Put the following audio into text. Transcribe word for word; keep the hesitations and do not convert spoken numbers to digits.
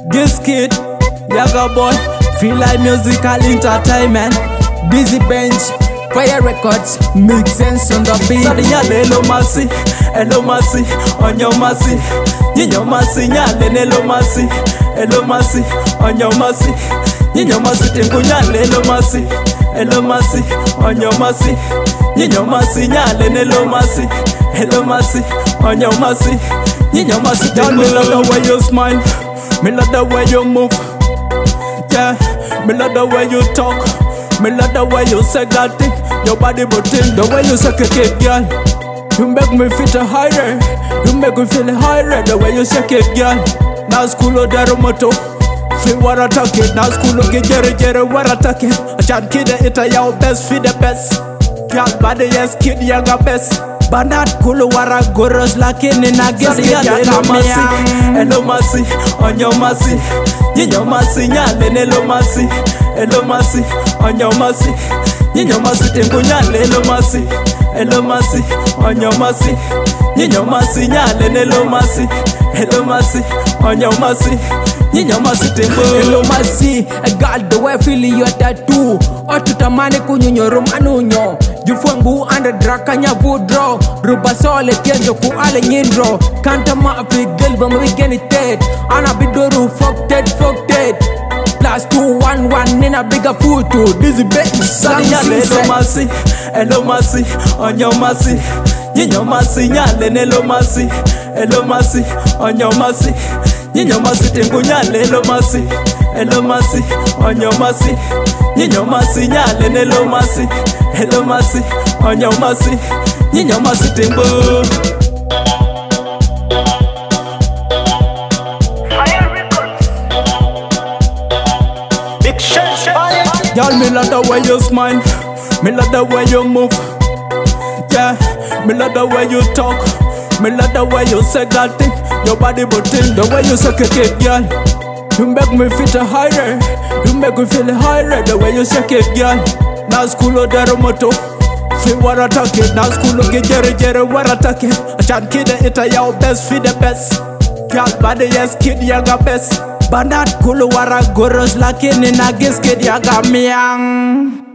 This kid, Yaga boy, feel like musical entertainment. Busy bench, fire records, make sense on the beat. Sadi nyale hello masi, hello masi, onyo masi, nyinyo masi nyale hello masi, hello masi, onyo masi, nyinyo masi tengu nyale hello masi, hello masi, onyo masi, nyinyo masi nyale hello masi, hello masi, onyo masi, nyinyo masi tengu. Me love the way you smile, me love the way you move, yeah, me love the way you talk. Me love the way you say that thing, your body routine, the way you suck a kid, girl. You make me feel higher, you make me feel higher, the way you suck it, girl. Now school of the moto, feel what I talk it. Now school of get jerry jerry what I talk it. I can't kid it, I your best, feel the best. Girl, body yes, kid, you got best. But not cool, what I go rush like in and I guess you got mercy. Hello, mercy, on your mercy. Nyinyo masi nyale hello masi, hello masi, onyo masi, nyinyo masi tengu nyale hello masi, hello masi, onyo masi, nyinyo masi nyale hello masi, hello masi, onyo masi, nyinyo masi tengu. Hello masi, I got the way feeling your tattoo. Otutamani kunyunyo romanunyo. Jufungu anda drakanya vudro. Ruba sole kenjo ku ale nyindro. Kanta maafi gilba mwigeni ted. Ana bidoru fuck ted, fuck ted. Plus two one one in a bigger photo. This is big Sadi nyale hello masi, hello masi, onyo masi, nyinyo masi nyale hello masi, hello masi, onyo masi, nyinyo masi tengu nyale hello masi, hello masi, onyo masi, nyinyo masi nyale hello masi, hello masi, onyo masi, nyinyo masi tengu. Y'all, me love the way you smile, me love the way you move, yeah, me love the way you talk, me love the way you say that thing, your body routine, the way you suck a kid, girl. You make me feel higher, you make me feel higher, the way you suck it, girl. Now school of the moto, feel what I talk it. Now school of get jerry jerry what I talk it. I can't kid it, I your best, feel the best. Girl, body yes, kid, you got best. But not cool, what I go rush like in and I guess kid, you got me young.